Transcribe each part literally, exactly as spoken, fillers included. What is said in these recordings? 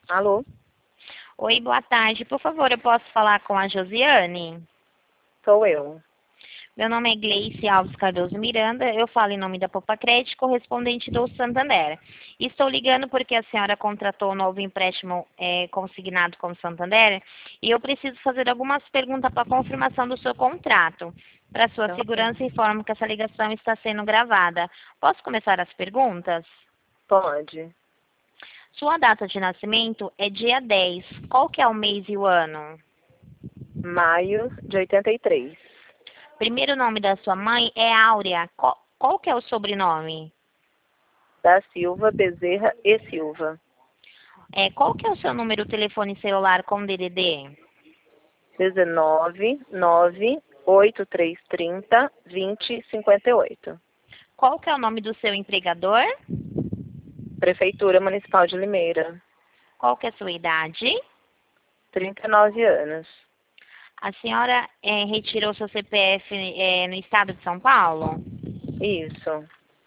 Alô? Oi, boa tarde. Por favor, eu posso falar com a Josiane? Sou eu. Meu nome é Gleice Alves Cardoso Miranda. Eu falo em nome da Popa Crédito, correspondente do Santander. Estou ligando porque a senhora contratou um novo empréstimo eh, consignado com o Santander e eu preciso fazer algumas perguntas para confirmação do seu contrato. Para sua Ok. segurança, informo que essa ligação está sendo gravada. Posso começar as perguntas? Pode. Sua data de nascimento é dia dez. Qual que é o mês e o ano? Maio de oitenta e três. Primeiro nome da sua mãe é Áurea. Qual, qual que é o sobrenome? Da Silva, Bezerra e Silva. É, qual que é o seu número de telefone celular com D D D? dezenove, nove, oitenta e três, trinta, vinte, cinquenta e oito. Qual que é o nome do seu empregador? Prefeitura Municipal de Limeira. Qual que é a sua idade? trinta e nove anos. A senhora é, retirou seu C P F é, no estado de São Paulo? Isso.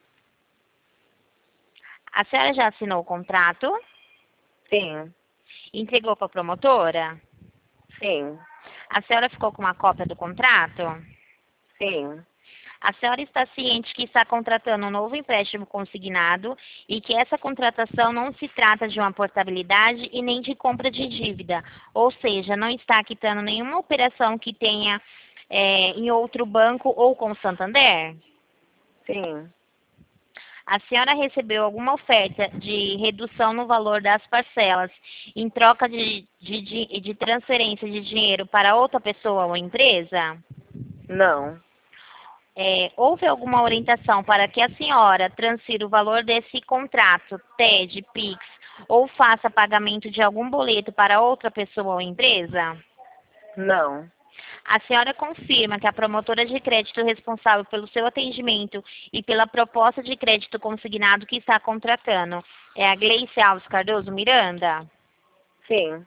A senhora já assinou o contrato? Sim. Entregou para a promotora? Sim. A senhora ficou com uma cópia do contrato? Sim. A senhora está ciente que está contratando um novo empréstimo consignado e que essa contratação não se trata de uma portabilidade e nem de compra de dívida, ou seja, não está quitando nenhuma operação que tenha é, em outro banco ou com o Santander? Sim. A senhora recebeu alguma oferta de redução no valor das parcelas em troca de, de, de, de transferência de dinheiro para outra pessoa ou empresa? Não. É, houve alguma orientação para que a senhora transfira o valor desse contrato, T E D, Pix, ou faça pagamento de algum boleto para outra pessoa ou empresa? Não. A senhora confirma que a promotora de crédito responsável pelo seu atendimento e pela proposta de crédito consignado que está contratando é a Gleice Alves Cardoso Miranda? Sim.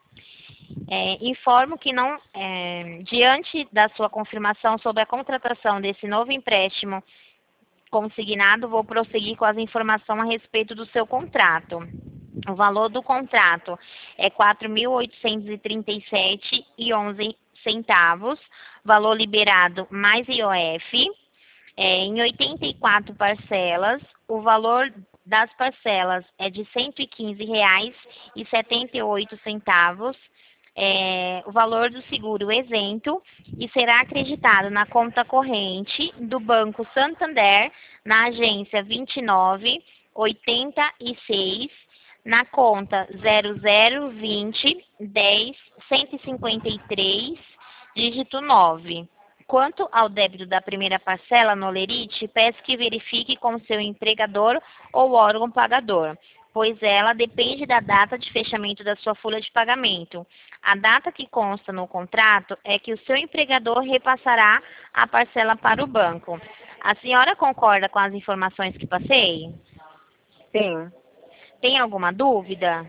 É, informo que não, é, diante da sua confirmação sobre a contratação desse novo empréstimo consignado, vou prosseguir com as informações a respeito do seu contrato. O valor do contrato é quatro mil oitocentos e trinta e sete reais e onze centavos, valor liberado mais I O F, é, em oitenta e quatro parcelas. O valor das parcelas é de cento e quinze reais e setenta e oito centavos. É, o valor do seguro isento e será acreditado na conta corrente do Banco Santander, na agência vinte e nove, oitenta e seis, na conta zero zero vinte, dez, cento e cinquenta e três, dígito nove. Quanto ao débito da primeira parcela no Lerite, peço que verifique com seu empregador ou órgão pagador, pois ela depende da data de fechamento da sua folha de pagamento. A data que consta no contrato é que o seu empregador repassará a parcela para o banco. A senhora concorda com as informações que passei? Sim. Tem alguma dúvida?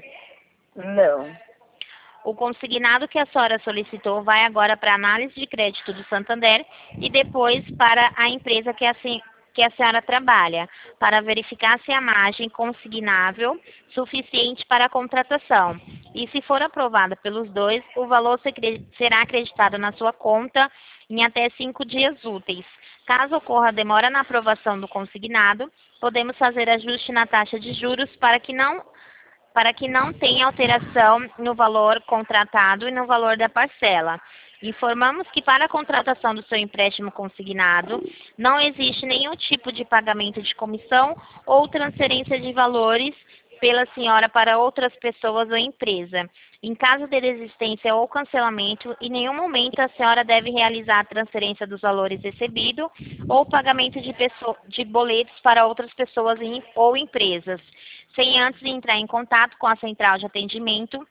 Não. O consignado que a senhora solicitou vai agora para a análise de crédito do Santander e depois para a empresa que a, sen- que a senhora trabalha, para verificar se a margem consignável suficiente para a contratação. E se for aprovada pelos dois, o valor se cre- será acreditado na sua conta em até cinco dias úteis. Caso ocorra demora na aprovação do consignado, podemos fazer ajuste na taxa de juros para que não para que não tenha alteração no valor contratado e no valor da parcela. Informamos que para a contratação do seu empréstimo consignado, não existe nenhum tipo de pagamento de comissão ou transferência de valores pela senhora para outras pessoas ou empresa. Em caso de desistência ou cancelamento, em nenhum momento a senhora deve realizar a transferência dos valores recebidos ou pagamento de, pesso- de boletos para outras pessoas em- ou empresas, sem antes entrar em contato com a central de atendimento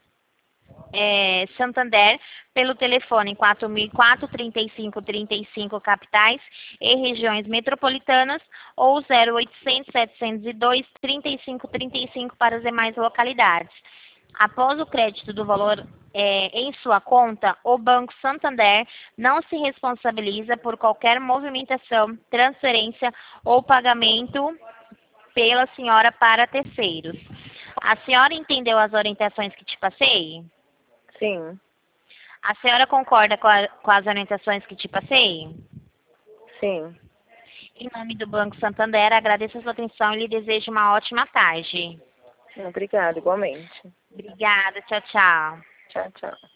é, Santander pelo telefone quatro mil e quatro, trinta e cinco, trinta e cinco capitais e regiões metropolitanas ou zero oitocentos, setecentos e dois, trinta e cinco, trinta e cinco para as demais localidades. Após o crédito do valor é, em sua conta, o Banco Santander não se responsabiliza por qualquer movimentação, transferência ou pagamento pela senhora para terceiros. A senhora entendeu as orientações que te passei? Sim. A senhora concorda com, a, com as orientações que te passei? Sim. Em nome do Banco Santander, agradeço a sua atenção e lhe desejo uma ótima tarde. Obrigada, igualmente. Obrigada, tchau, tchau. Tchau, tchau.